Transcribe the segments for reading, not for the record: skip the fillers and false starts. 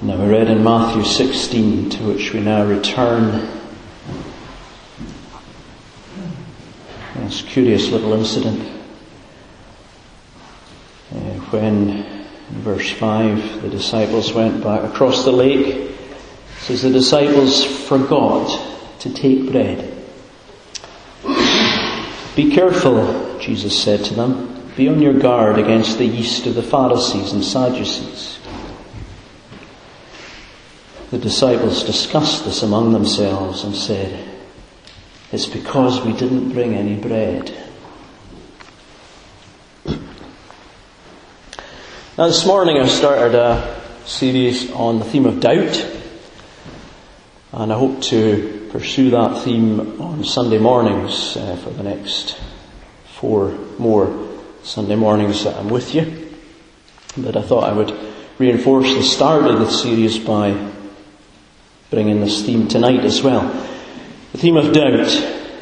Now we read in Matthew 16, to which we now return. This curious little incident when, in verse 5, the disciples went back across the lake. It says the disciples forgot to take bread. "Be careful," Jesus said to them. "Be on your guard against the yeast of the Pharisees and Sadducees." The disciples discussed this among themselves and said, "It's because we didn't bring any bread." Now this morning I started a series on the theme of doubt, and I hope to pursue that theme on Sunday mornings for the next 4 more Sunday mornings that I'm with you. But I thought I would reinforce the start of the series by bringing this theme tonight as well. The theme of doubt.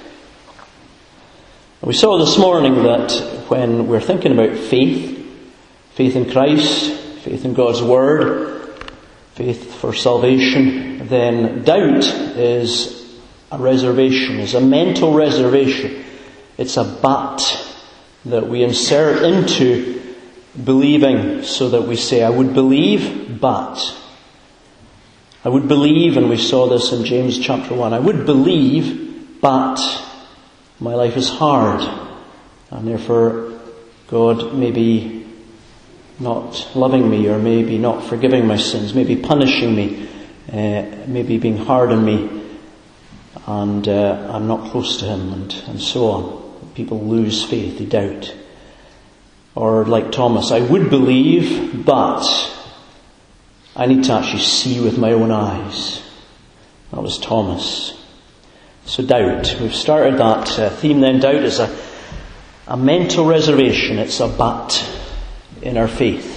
We saw this morning that when we're thinking about faith in Christ, faith in God's Word, faith for salvation, then doubt is a reservation, is a mental reservation. It's a but that we insert into believing so that we say, I would believe, but. I would believe, and we saw this in James chapter 1, I would believe, but my life is hard, and therefore God may be not loving me, or maybe not forgiving my sins, maybe punishing me, maybe being hard on me, and I'm not close to Him, and so on. People lose faith, they doubt. Or like Thomas, I would believe, but I need to actually see with my own eyes. That was Thomas. So doubt. We've started that theme then. Doubt is a mental reservation. It's a but in our faith.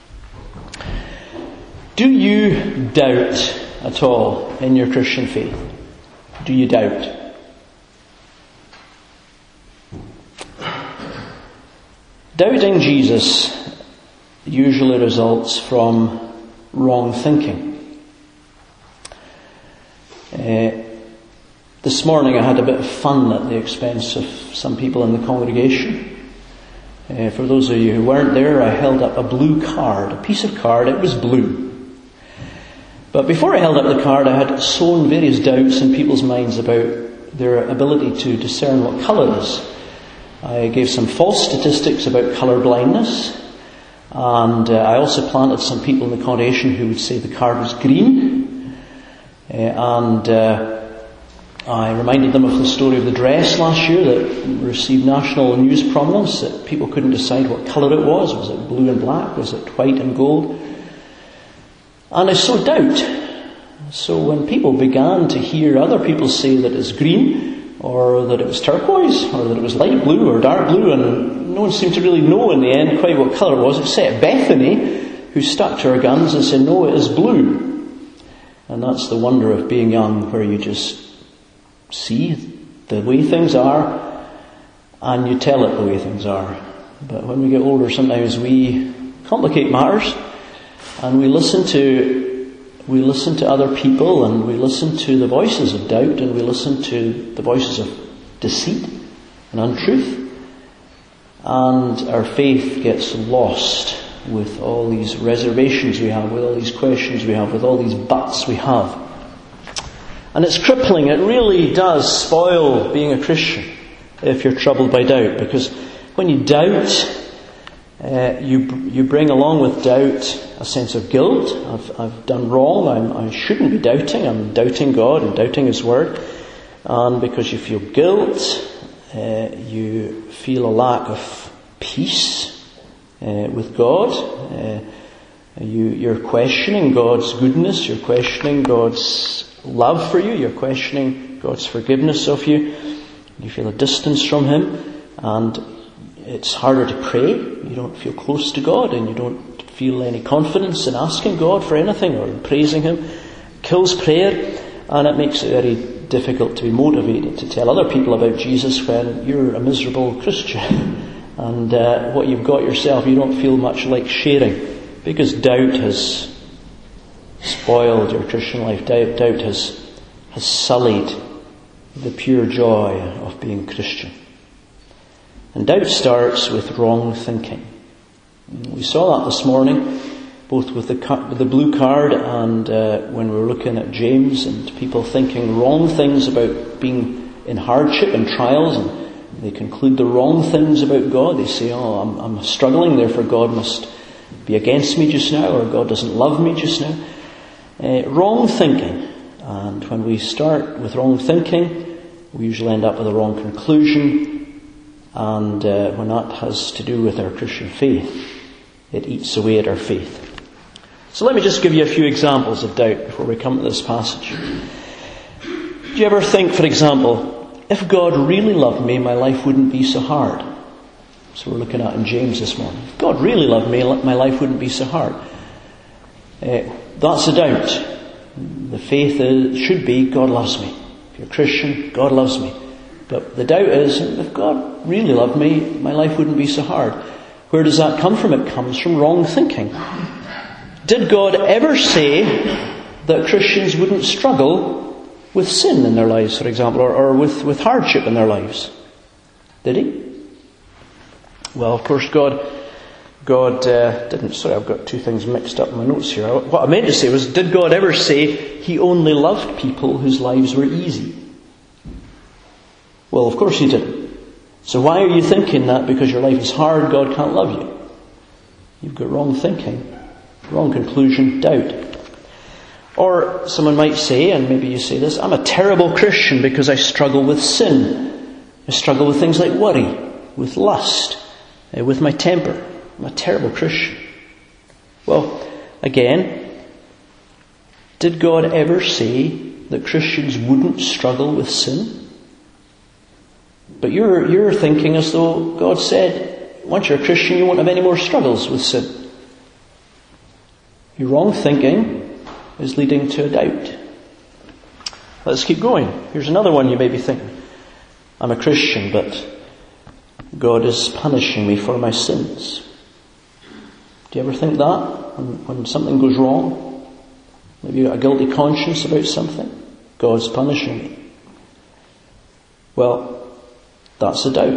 Do you doubt at all in your Christian faith? Do you doubt? Doubting Jesus usually results from wrong thinking. This morning I had a bit of fun at the expense of some people in the congregation. For those of you who weren't there, I held up a blue card, a piece of card. It was blue. But before I held up the card, I had sown various doubts in people's minds about their ability to discern what colour is. I gave some false statistics about colour blindness. And I also planted some people in the congregation who would say the card was green. I reminded them of the story of the dress last year that received national news prominence, that people couldn't decide what colour it was. Was it blue and black? Was it white and gold? And I sowed doubt. So when people began to hear other people say that it's green, or that it was turquoise, or that it was light blue or dark blue, and no one seemed to really know in the end quite what colour it was, except Bethany, who stuck to her guns and said, no, it is blue. And that's the wonder of being young, where you just see the way things are, and you tell it the way things are. But when we get older, sometimes we complicate matters, and we listen to other people, and we listen to the voices of doubt, and we listen to the voices of deceit and untruth. And our faith gets lost with all these reservations we have, with all these questions we have, with all these buts we have. And it's crippling. It really does spoil being a Christian if you're troubled by doubt. Because when you doubt, you bring along with doubt a sense of guilt. I've done wrong. I shouldn't be doubting. I'm doubting God and doubting His Word. And because you feel guilt, you feel a lack of peace with God. You're questioning God's goodness. You're questioning God's love for you. You're questioning God's forgiveness of you. You feel a distance from Him, and it's harder to pray. You don't feel close to God, and you don't feel any confidence in asking God for anything or in praising Him. Kills prayer, and it makes it very difficult to be motivated to tell other people about Jesus when you're a miserable Christian. And what you've got yourself, you don't feel much like sharing, because doubt has spoiled your Christian life. Doubt has sullied the pure joy of being Christian. And doubt starts with wrong thinking. We saw that this morning, both with the blue card and when we were looking at James, and people thinking wrong things about being in hardship and trials, and they conclude the wrong things about God. They say, I'm struggling, therefore God must be against me just now, or God doesn't love me just now. Wrong thinking. And when we start with wrong thinking, we usually end up with a wrong conclusion. And when that has to do with our Christian faith, it eats away at our faith. So let me just give you a few examples of doubt before we come to this passage. Do you ever think, for example, if God really loved me, my life wouldn't be so hard? So we're looking at in James this morning. If God really loved me, my life wouldn't be so hard. That's a doubt. The faith should be, God loves me. If you're a Christian, God loves me. But the doubt is, if God really loved me, my life wouldn't be so hard. Where does that come from? It comes from wrong thinking. Did God ever say that Christians wouldn't struggle with sin in their lives, for example, or with hardship in their lives? Did he? Well, of course, God didn't. Sorry, I've got two things mixed up in my notes here. What I meant to say was, did God ever say he only loved people whose lives were easy? Well, of course he didn't. So why are you thinking that because your life is hard, God can't love you? You've got wrong thinking, wrong conclusion, doubt. Or someone might say, and maybe you say this, I'm a terrible Christian because I struggle with sin. I struggle with things like worry, with lust, with my temper. I'm a terrible Christian. Well, again, did God ever say that Christians wouldn't struggle with sin? But you're thinking as though God said, once you're a Christian, you won't have any more struggles with sin. Your wrong thinking is leading to a doubt. Let's keep going. Here's another one you may be thinking. I'm a Christian, but God is punishing me for my sins. Do you ever think that? When something goes wrong? Maybe you've got a guilty conscience about something? God's punishing me. Well, that's a doubt.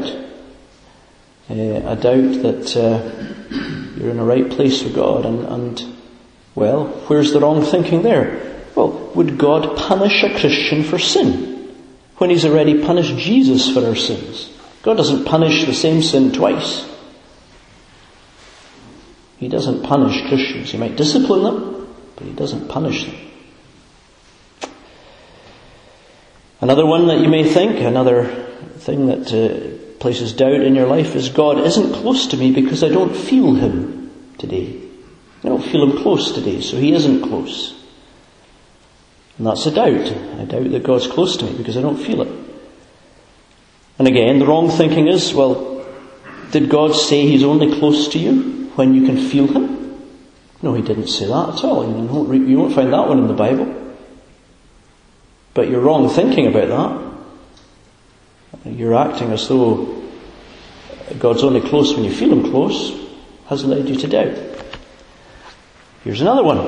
A doubt that you're in the right place with God. And well, where's the wrong thinking there? Well, would God punish a Christian for sin when he's already punished Jesus for our sins? God doesn't punish the same sin twice. He doesn't punish Christians. He might discipline them, but he doesn't punish them. Another one that you may think, another thing that places doubt in your life is God isn't close to me because I don't feel him today. I don't feel him close today, so he isn't close. And that's a doubt. I doubt that God's close to me because I don't feel it. And again, the wrong thinking is, well, did God say he's only close to you when you can feel him? No, he didn't say that at all. You won't find that one in the Bible. But you're wrong thinking about that. You're acting as though God's only close when you feel him close, has led you to doubt. Here's another one.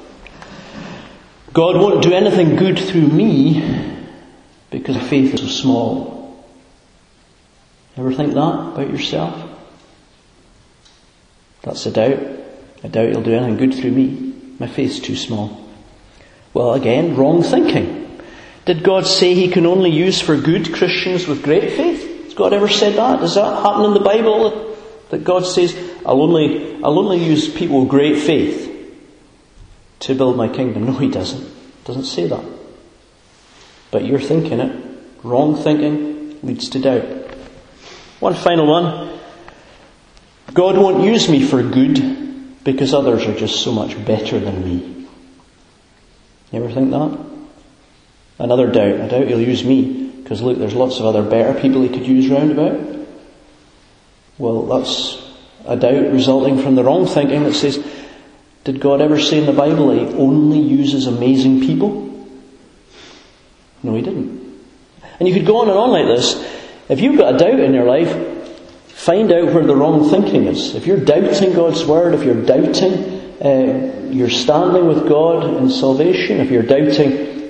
God won't do anything good through me because faith is so small. Ever think that about yourself? That's a doubt. I doubt he'll do anything good through me. My faith's too small. Well, again, wrong thinking. Did God say he can only use for good Christians with great faith? Has God ever said that? Does that happen in the Bible? That God says, I'll only use people with great faith to build my kingdom? No, he doesn't. Doesn't say that. But you're thinking it. Wrong thinking leads to doubt. One final one. God won't use me for good because others are just so much better than me. You ever think that? Another doubt. I doubt he'll use me because look, there's lots of other better people he could use round about. Well, that's a doubt resulting from the wrong thinking that says, did God ever say in the Bible that he only uses amazing people? No, he didn't. And you could go on like this. If you've got a doubt in your life, find out where the wrong thinking is. If you're doubting God's word, if you're doubting your standing with God in salvation, if you're doubting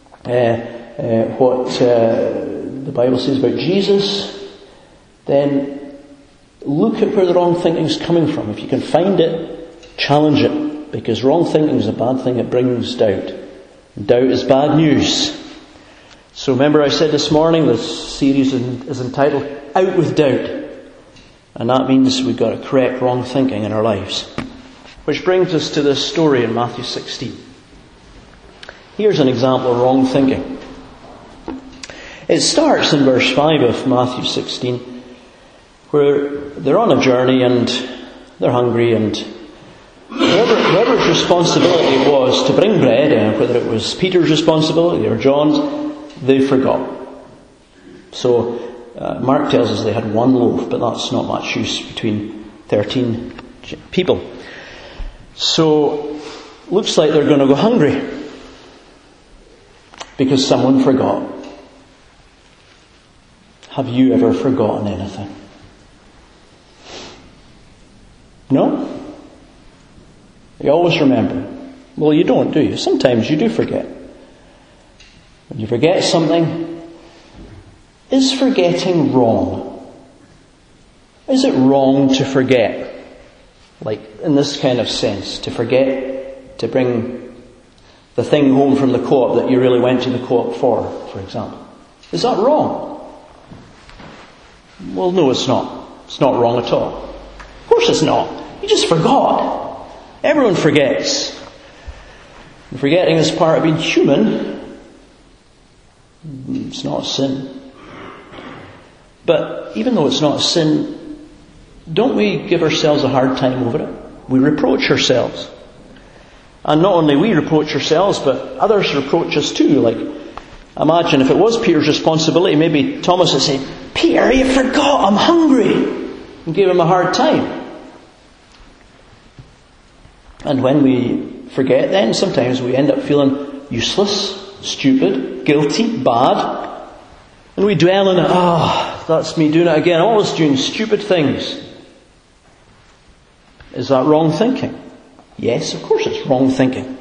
what the Bible says about Jesus, then look at where the wrong thinking is coming from. If you can find it, challenge it, because wrong thinking is a bad thing. It brings doubt. Doubt is bad news. So remember I said this morning, this series is entitled Out with Doubt. And that means we've got to correct wrong thinking in our lives. Which brings us to this story in Matthew 16. Here's an example of wrong thinking. It starts in verse 5 of Matthew 16, where they're on a journey and they're hungry, and whoever's responsibility it was to bring bread, whether it was Peter's responsibility or John's, they forgot. So Mark tells us they had one loaf, but that's not much use between 13 people. So looks like they're going to go hungry because someone forgot. Have you ever forgotten anything? No? You always remember. Well, you don't, do you? Sometimes you do forget. When you forget something, is forgetting wrong? Is it wrong to forget? Like, in this kind of sense, to forget to bring the thing home from the co-op that you really went to the co-op for example. Is that wrong? Well, no, it's not. It's not wrong at all. Of course it's not. You just forgot. Everyone forgets. And forgetting is part of being human. It's not a sin. But even though it's not a sin, don't we give ourselves a hard time over it? We reproach ourselves. And not only we reproach ourselves, but others reproach us too. Like, imagine if it was Peter's responsibility, maybe Thomas would say, "Peter, you forgot, I'm hungry," and give him a hard time. And when we forget, then sometimes we end up feeling useless, stupid, guilty, bad. And we dwell on it. That's me doing it again. Always doing stupid things. Is that wrong thinking? Yes, of course it's wrong thinking.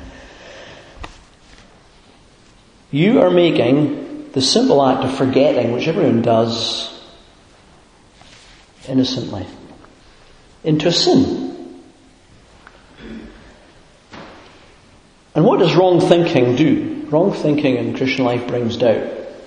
You are making the simple act of forgetting, which everyone does innocently, into a sin. And what does wrong thinking do? Wrong thinking in Christian life brings doubt.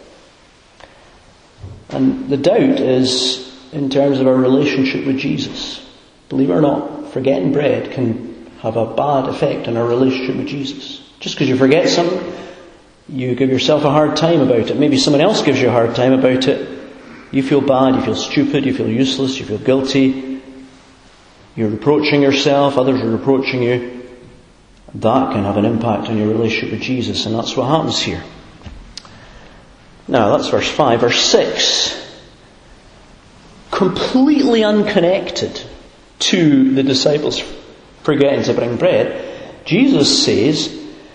And the doubt is in terms of our relationship with Jesus. Believe it or not, forgetting bread can have a bad effect on our relationship with Jesus. Just because you forget something, you give yourself a hard time about it. Maybe someone else gives you a hard time about it. You feel bad, you feel stupid, you feel useless, you feel guilty. You're reproaching yourself, others are reproaching you. That can have an impact on your relationship with Jesus, and that's what happens here. Now, that's verse 5. Verse 6. Completely unconnected to the disciples forgetting to bring bread, Jesus says,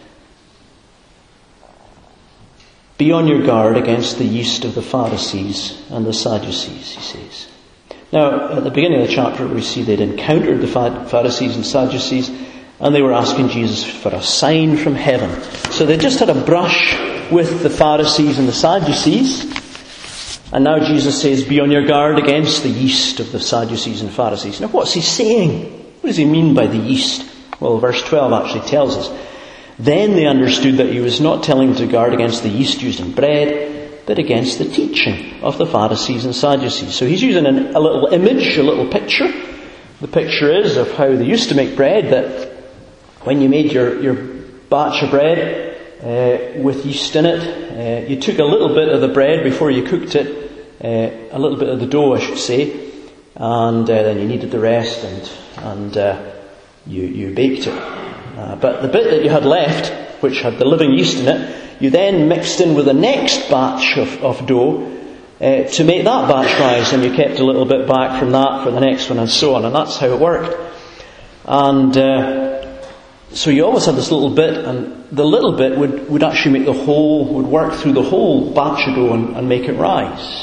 "Be on your guard against the yeast of the Pharisees and the Sadducees," he says. Now, at the beginning of the chapter, we see they'd encountered the Pharisees and Sadducees, and they were asking Jesus for a sign from heaven. So they just had a brush with the Pharisees and the Sadducees. And now Jesus says, "Be on your guard against the yeast of the Sadducees and Pharisees." Now what's he saying? What does he mean by the yeast? Well, verse 12 actually tells us. Then they understood that he was not telling them to guard against the yeast used in bread, but against the teaching of the Pharisees and Sadducees. So he's using a little image, a little picture. The picture is of how they used to make bread, that when you made your batch of bread with yeast in it, you took a little bit of the bread before you cooked it, a little bit of the dough I should say, and then you kneaded the rest and you baked it. But the bit that you had left, which had the living yeast in it, you then mixed in with the next batch of dough to make that batch rise, and you kept a little bit back from that for the next one, and so on. And that's how it worked. And so you always had this little bit, and the little bit would actually would work through the whole batch of dough and make it rise.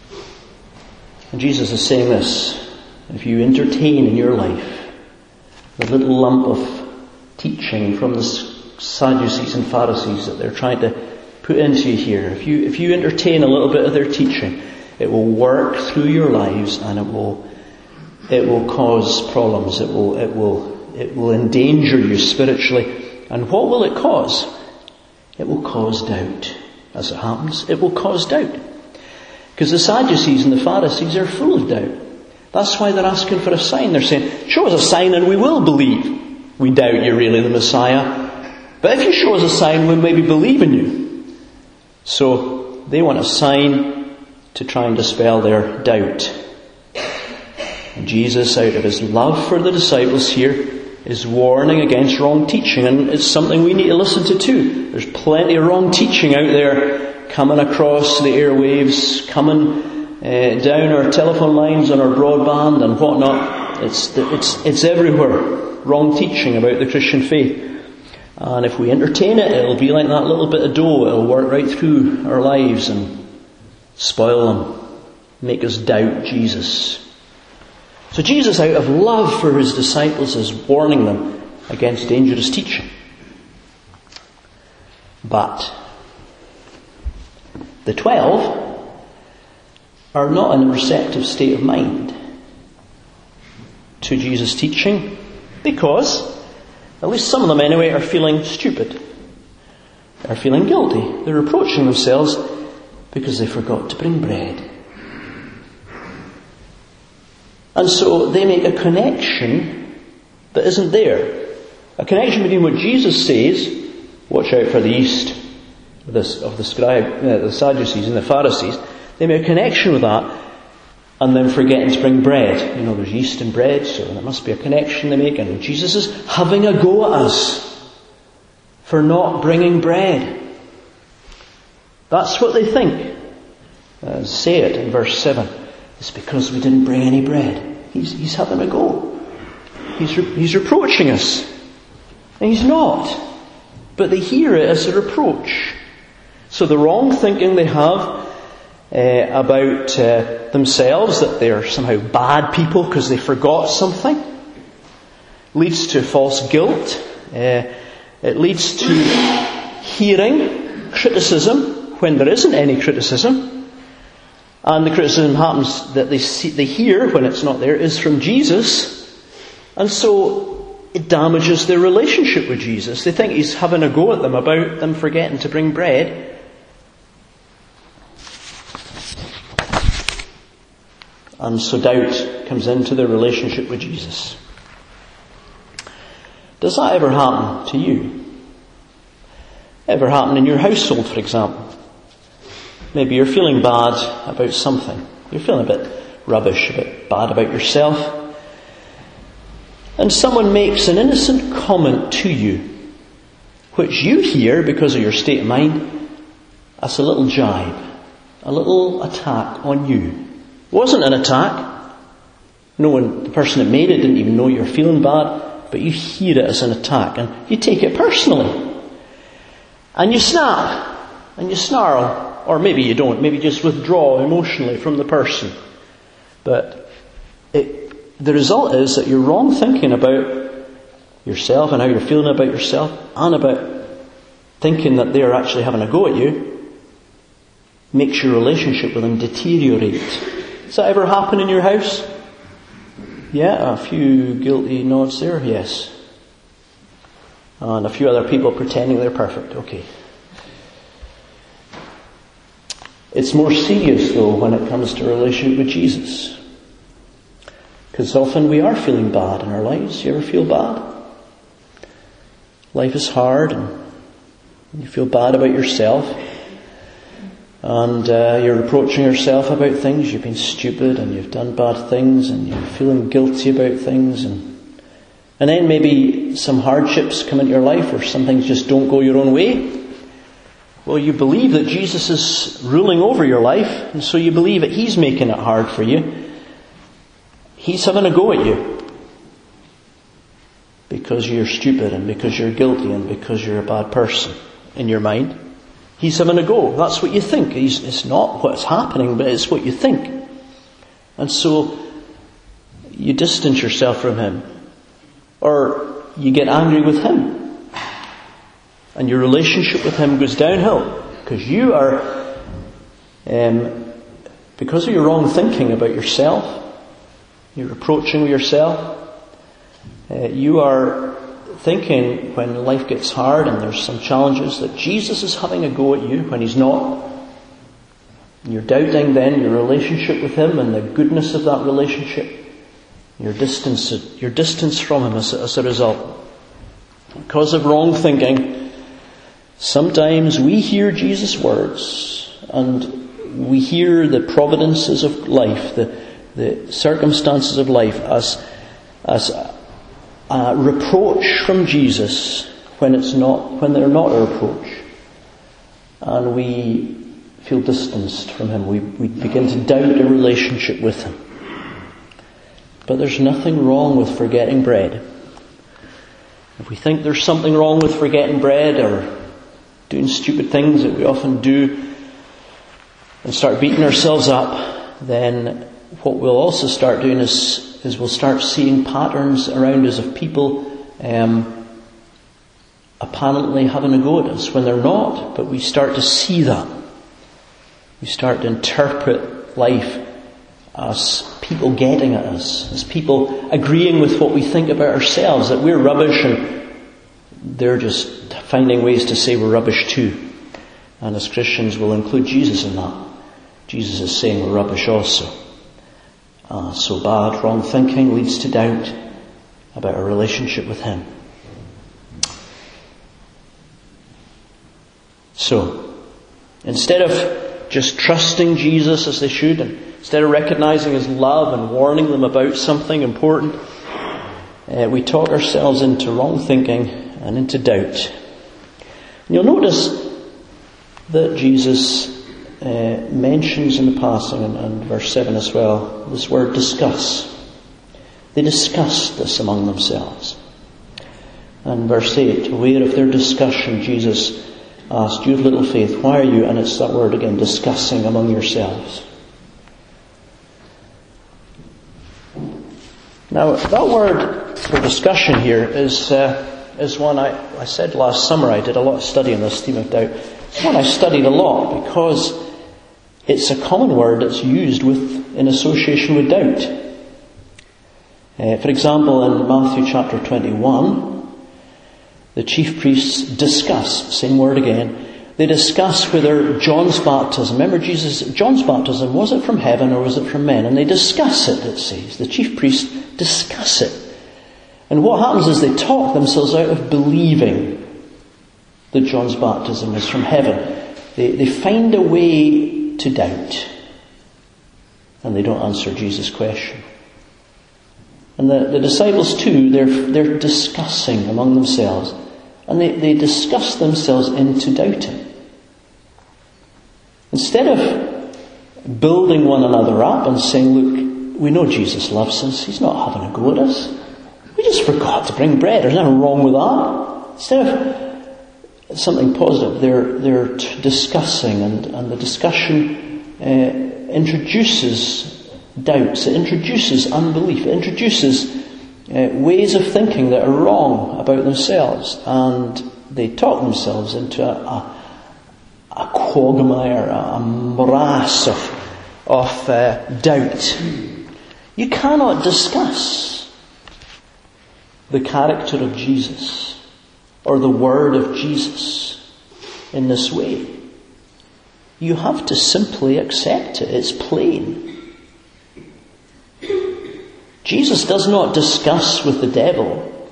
And Jesus is saying this: if you entertain in your life the little lump of teaching from the Sadducees and Pharisees that they're trying to put into you here. If you entertain a little bit of their teaching, it will work through your lives, and it will cause problems. It will endanger you spiritually. And what will it cause? It will cause doubt. As it happens, it will cause doubt. Because the Sadducees and the Pharisees are full of doubt. That's why they're asking for a sign. They're saying, show us a sign and we will believe. We doubt you're really the Messiah. But if you show us a sign, we'll maybe believe in you. So they want a sign to try and dispel their doubt. And Jesus, out of his love for the disciples here, is warning against wrong teaching. And it's something we need to listen to too. There's plenty of wrong teaching out there coming across the airwaves, coming down our telephone lines on our broadband and whatnot. It's everywhere. Wrong teaching about the Christian faith. And if we entertain it, it'll be like that little bit of dough. It'll work right through our lives and spoil them, make us doubt Jesus. So Jesus, out of love for his disciples, is warning them against dangerous teaching. But the 12 are not in a receptive state of mind to Jesus' teaching, because, at least some of them anyway, are feeling stupid. They're feeling guilty. They're reproaching themselves because they forgot to bring bread. And so they make a connection that isn't there. A connection between what Jesus says, watch out for the yeast of the Sadducees and the Pharisees. They make a connection with that, and then forgetting to bring bread. You know, there's yeast in bread, so there must be a connection they make. And Jesus is having a go at us for not bringing bread. That's what they think. Say it in verse 7. It's because we didn't bring any bread. He's having a go. He's reproaching us. And he's not. But they hear it as a reproach. So the wrong thinking they have about themselves, that they're somehow bad people because they forgot something, leads to false guilt. It leads to hearing criticism when there isn't any criticism. And the criticism happens that they hear when it's not there is from Jesus. And so it damages their relationship with Jesus. They think he's having a go at them about them forgetting to bring bread. And so doubt comes into their relationship with Jesus. Does that ever happen to you? Ever happen in your household, for example? Maybe you're feeling bad about something. You're feeling a bit rubbish, a bit bad about yourself. And someone makes an innocent comment to you, which you hear because of your state of mind as a little jibe, a little attack on you. It wasn't an attack. The person that made it didn't even know you were feeling bad, but you hear it as an attack and you take it personally. And you snap and you snarl. Or maybe you don't. Maybe just withdraw emotionally from the person. But the result is that you're wrong thinking about yourself and how you're feeling about yourself, and about thinking that they're actually having a go at you, makes your relationship with them deteriorate. Does that ever happen in your house? Yeah, a few guilty nods there, yes. And a few other people pretending they're perfect, okay. It's more serious, though, when it comes to a relationship with Jesus. Because often we are feeling bad in our lives. You ever feel bad? Life is hard and you feel bad about yourself. And you're reproaching yourself about things. You've been stupid and you've done bad things and you're feeling guilty about things. And then maybe some hardships come into your life, or some things just don't go your own way. Well, you believe that Jesus is ruling over your life, and so you believe that he's making it hard for you. He's having a go at you because you're stupid and because you're guilty and because you're a bad person in your mind. He's having a go. That's what you think. It's not what's happening, but it's what you think. And so you distance yourself from him. Or you get angry with him, and your relationship with him goes downhill, because you are, because of your wrong thinking about yourself, you're reproaching yourself, you are thinking when life gets hard and there's some challenges that Jesus is having a go at you when he's not. You're doubting then your relationship with him and the goodness of that relationship. Your distance from him as a result. Because of wrong thinking, sometimes we hear Jesus' words and we hear the providences of life, the circumstances of life as a reproach from Jesus when they're not a reproach. And we feel distanced from him. We begin to doubt a relationship with him. But there's nothing wrong with forgetting bread. If we think there's something wrong with forgetting bread or doing stupid things that we often do and start beating ourselves up, then what we'll also start doing is we'll start seeing patterns around us of people apparently having a go at us when they're not, but we start to see that. We start to interpret life as people getting at us, as people agreeing with what we think about ourselves, that we're rubbish and they're just finding ways to say we're rubbish too. And as Christians we'll include Jesus in that. Jesus is saying we're rubbish also. So bad, wrong thinking leads to doubt about our relationship with him. So, instead of just trusting Jesus as they should, and instead of recognizing his love and warning them about something important, we talk ourselves into wrong thinking and into doubt. And you'll notice that Jesus mentions in the passing, and verse 7 as well, this word discuss. They discussed this among themselves. And verse 8, aware of their discussion, Jesus asked, you have little faith, why are you, and it's that word again, discussing among yourselves. Now, that word for discussion here is one I said last summer. I did a lot of study on this theme of doubt. It's one I studied a lot because it's a common word that's used in association with doubt. For example, in Matthew chapter 21, the chief priests discuss, same word again, they discuss whether John's baptism, remember John's baptism, was it from heaven or was it from men? And they discuss it says. The chief priests discuss it. And what happens is they talk themselves out of believing that John's baptism was from heaven. They find a way to doubt. And they don't answer Jesus' question. And the disciples too, they're discussing among themselves. And they discuss themselves into doubting. Instead of building one another up and saying, look, we know Jesus loves us. He's not having a go at us. We just forgot to bring bread. There's nothing wrong with that. Instead of something positive, they're discussing, and the discussion introduces doubts. It introduces unbelief. It introduces ways of thinking that are wrong about themselves, and they talk themselves into a quagmire, a morass of doubt. You cannot discuss the character of Jesus or the word of Jesus in this way. You have to simply accept it. It's plain. Jesus does not discuss with the devil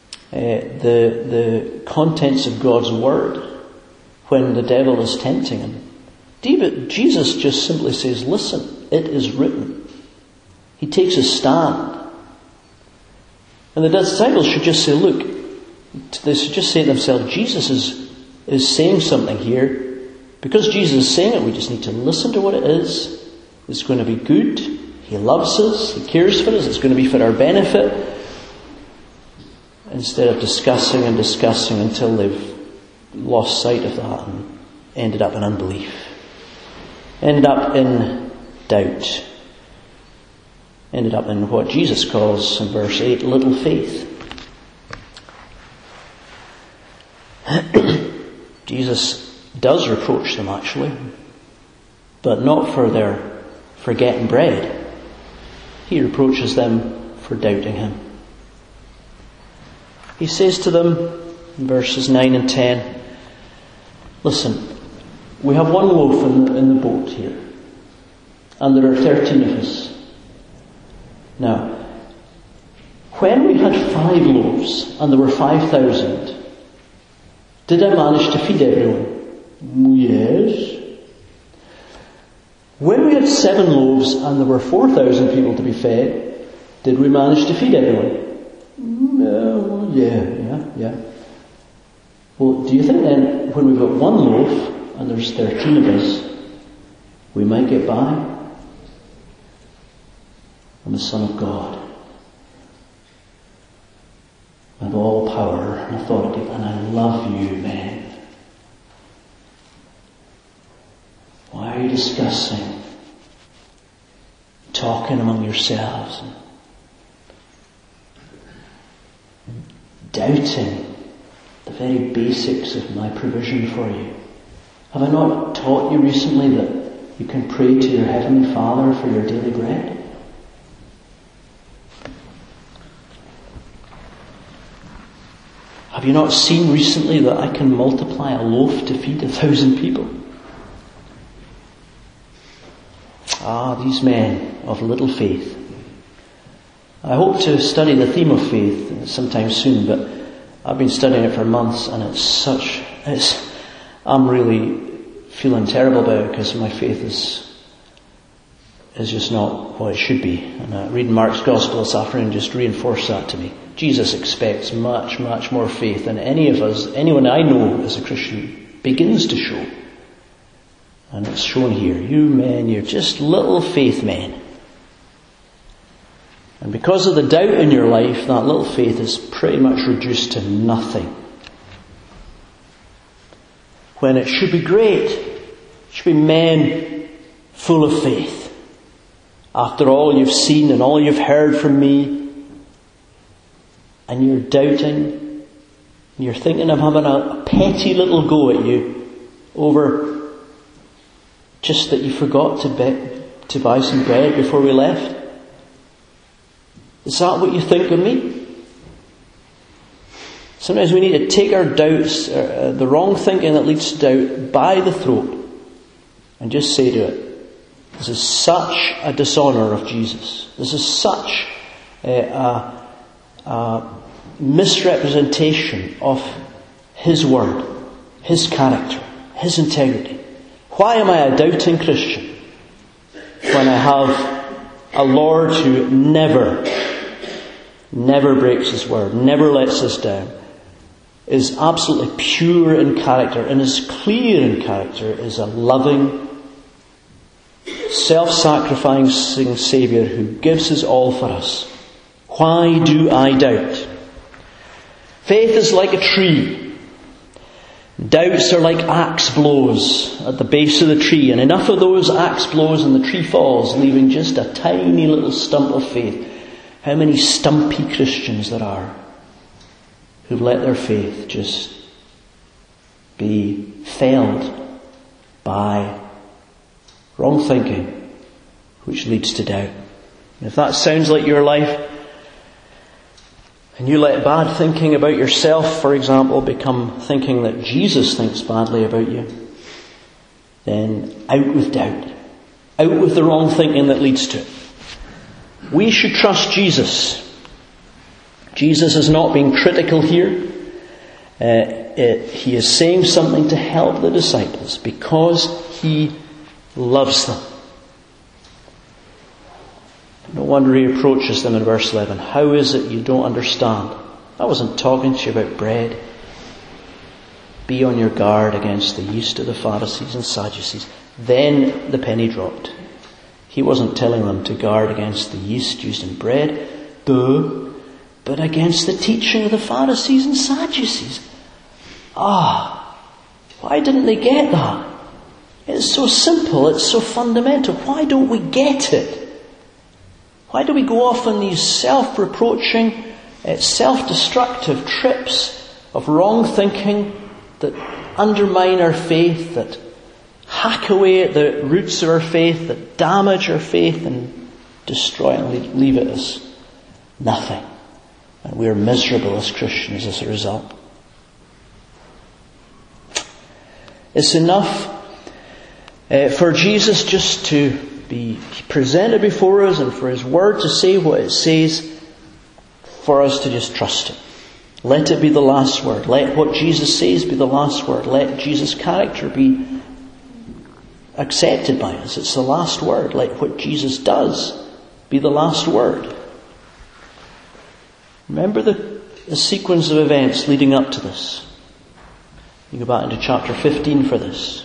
the contents of God's word when the devil is tempting him. Jesus just simply says, listen, it is written. He takes a stand. And the disciples should just say, look, they should just say to themselves, Jesus is saying something here. Because Jesus is saying it, we just need to listen to what it is. It's going to be good. He loves us. He cares for us. It's going to be for our benefit. Instead of discussing until they've lost sight of that and ended up in unbelief. Ended up in doubt. Ended up in what Jesus calls in verse 8, little faith. Jesus does reproach them actually, but not for their forgetting bread. He reproaches them for doubting him. He says to them in verses 9 and 10, listen, we have one loaf in the boat here, and there are 13 of us. Now, when we had 5 loaves and there were 5,000, did I manage to feed everyone? Yes. When we had 7 loaves and there were 4,000 people to be fed, did we manage to feed everyone? Yeah. Well, do you think then, when we've got 1 loaf and there's 13 of us, we might get by? I'm the Son of God, with all power and authority, and I love you, men. Why are you discussing, talking among yourselves, and doubting the very basics of my provision for you? Have I not taught you recently that you can pray to your Heavenly Father for your daily bread? Have you not seen recently that I can multiply a loaf to feed 1,000 people? These men of little faith. I hope to study the theme of faith sometime soon, but I've been studying it for months, and I'm really feeling terrible about it because my faith is just not what it should be. And reading Mark's Gospel this afternoon just reinforced that to me. Jesus expects much, much more faith than anyone I know as a Christian begins to show. And it's shown here. You men, you're just little faith men. And because of the doubt in your life, that little faith is pretty much reduced to nothing. When it should be great. It should be men full of faith. After all you've seen and all you've heard from me, and you're doubting, and you're thinking of having a petty little go at you over just that you forgot to buy some bread before we left. Is that what you think of me? Sometimes we need to take our doubts, the wrong thinking that leads to doubt, by the throat and just say to it, this is such a dishonour of Jesus. This is such a misrepresentation of His word, His character, His integrity. Why am I a doubting Christian when I have a Lord who never breaks His word, never lets us down, is absolutely pure in character and is clear in character, is a loving, self-sacrificing Saviour who gives His all for us? Why do I doubt? Faith is like a tree. Doubts are like axe blows at the base of the tree, and enough of those axe blows and the tree falls, leaving just a tiny little stump of faith. How many stumpy Christians there are who've let their faith just be felled by wrong thinking, which leads to doubt. And if that sounds like your life, and you let bad thinking about yourself, for example, become thinking that Jesus thinks badly about you, then out with doubt. Out with the wrong thinking that leads to it. We should trust Jesus. Jesus is not being critical here. He is saying something to help the disciples because He loves them. No wonder He reproaches them in verse 11. How is it you don't understand? I wasn't talking to you about bread. Be on your guard against the yeast of the Pharisees and Sadducees. Then the penny dropped. He wasn't telling them to guard against the yeast used in bread, but against the teaching of the Pharisees and Sadducees. Why didn't they get that? It's so simple, it's so fundamental. Why don't we get it? Why do we go off on these self-reproaching, self-destructive trips of wrong thinking that undermine our faith, that hack away at the roots of our faith, that damage our faith and destroy it and leave it as nothing. And we are miserable as Christians as a result. It's enough for Jesus just to be presented before us and for His Word to say what it says, for us to just trust Him. Let it be the last word. Let what Jesus says be the last word. Let Jesus' character be accepted by us. It's the last word. Let what Jesus does be the last word. Remember the sequence of events leading up to this. You go back into chapter 15 for this.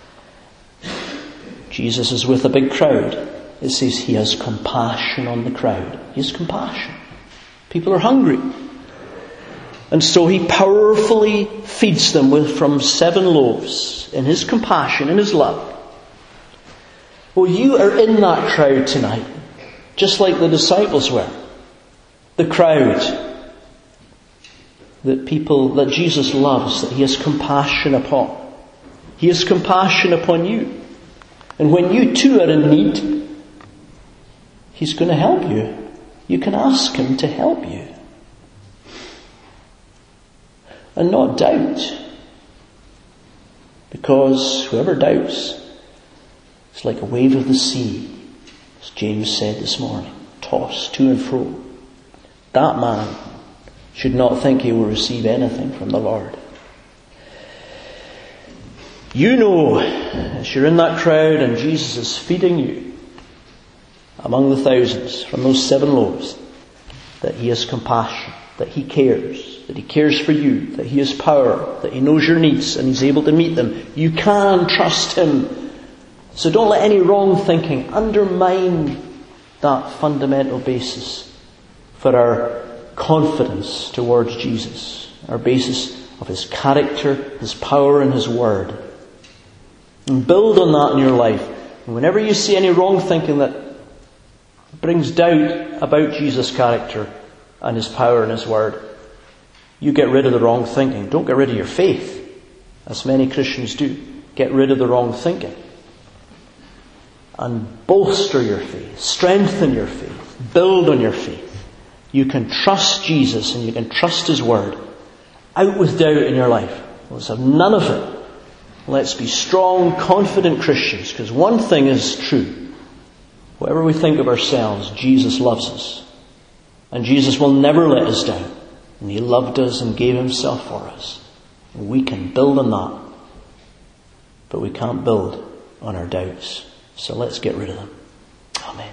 Jesus is with a big crowd. It says He has compassion on the crowd. He has compassion. People are hungry. And so He powerfully feeds them from 7 loaves in His compassion, in His love. Well, you are in that crowd tonight, just like the disciples were. The crowd that Jesus loves, that He has compassion upon. He has compassion upon you. And when you too are in need, He's going to help you. You can ask Him to help you. And not doubt. Because whoever doubts, it's like a wave of the sea, as James said this morning, tossed to and fro. That man should not think he will receive anything from the Lord. You know, as you're in that crowd and Jesus is feeding you among the thousands from those 7 loaves, that He has compassion, that He cares, that He cares for you, that He has power, that He knows your needs and He's able to meet them. You can trust Him. So don't let any wrong thinking undermine that fundamental basis for our confidence towards Jesus, our basis of His character, His power and His word. And build on that in your life. And whenever you see any wrong thinking that brings doubt about Jesus' character and His power and His word, you get rid of the wrong thinking. Don't get rid of your faith, as many Christians do. Get rid of the wrong thinking. And bolster your faith. Strengthen your faith. Build on your faith. You can trust Jesus and you can trust His word. Out with doubt in your life. Let's have none of it. Let's be strong, confident Christians, because one thing is true. Whatever we think of ourselves, Jesus loves us. And Jesus will never let us down. And He loved us and gave Himself for us. And we can build on that. But we can't build on our doubts. So let's get rid of them. Amen.